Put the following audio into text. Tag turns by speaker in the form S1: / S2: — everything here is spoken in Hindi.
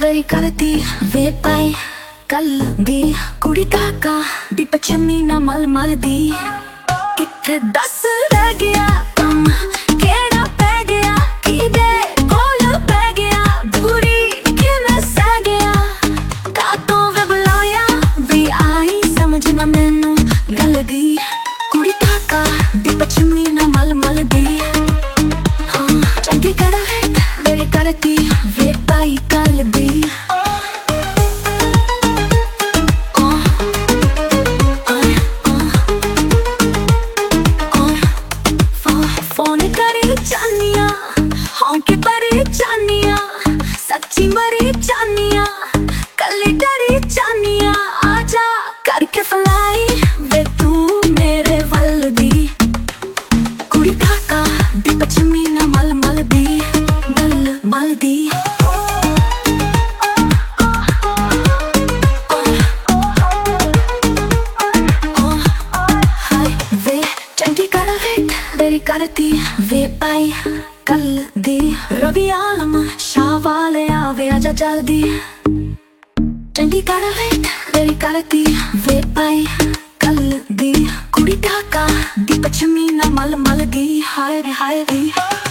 S1: तेरी करती वे पाई कल दी कुड़ी काका दी पचमी ना मल मल दी किथे दस रह गया कम केड़ा पै गया किदे कोल पै गया दूरी किने सह गया कातों वे बुलाया भी आई समझ ना मैनू गल दी कुड़ी काका दी पचमी ना मल मल दी चंगी कड़ा है तेरी करती वे पाई कल दी चानिया हौंके परे चानिया सच्ची मरी चानिया कल्ली डरी चानिया आजा करके फलाई वे तू मेरे वल दी कुड़ी काका दी पचमी ना मल मल दी मल मल दी वे चंगी कर तेरी करती वे पाई कल दी रवि आलम शाह वाले आवे आजा जल्दी चंगी कर तेरी करती वे पाई कल दी कुड़ी काका दी पचमी ना मल मल दी हाय रे हाय दी।